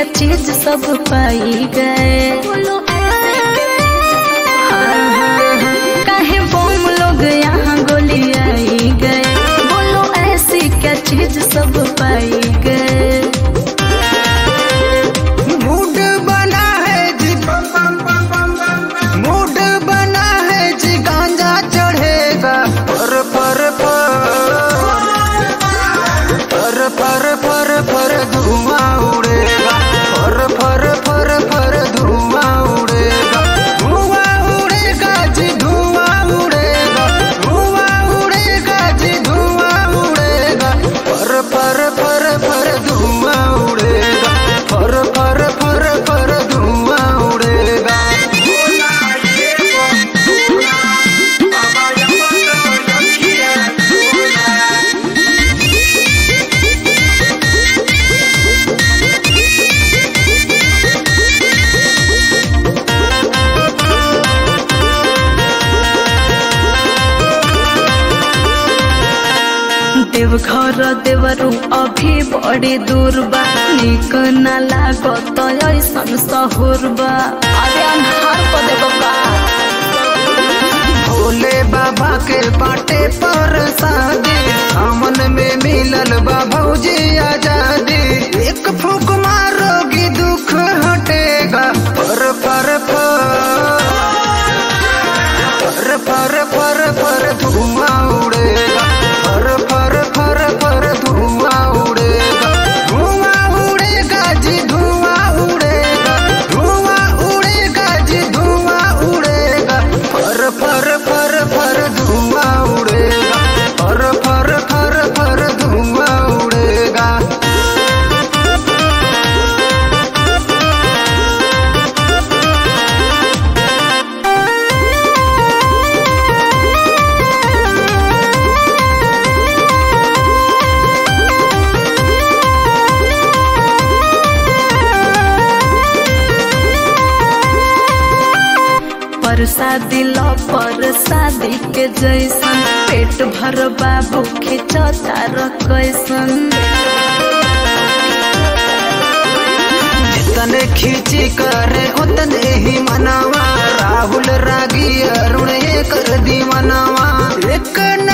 क्या चीज सब पाई गए। काहे बम लोग यहाँ गोली आई गए। बोलो ऐसी क्या चीज सब पाई गए। मूड बना है जी, मूड बना है जी, गांजा चढ़ेगा पर पर पर धुआं उड़ेगा, पर धुआं उड़ेगा, धुआं उड़ेगा जी, धुआं उड़ेगा, धुआं उड़ेगा जी, धुआं उड़ेगा, पर धुआं उड़ेगा, पर धुआं उड़ेगा। देवघर देवरू अभी बड़ी दूर बा, निक ना लागत ऐसन सहुर बा। अरे अन्हार को देखो का भोले बाबा के बाटे पर शादी, अमन में मिलल बा भौजी आजादी। एक फूक मारोगी दुख हटेगा, पर धुआं उड़ेगा, पर धुआं उड़ेगा, धुआं उड़ेगा जी, धुआं उड़ेगा, धुआं उड़ेगा जी, धुआं उड़ेगा, पर धुआं उड़ेगा, पर धुआं उड़ेगा। परसादी लो परसादी के जैसन, पेट भर बाबू खिंचता कैसन। जितने खींची करे उतने ही मनावा, राहुल रागी अरुण एक दी मनावा। एक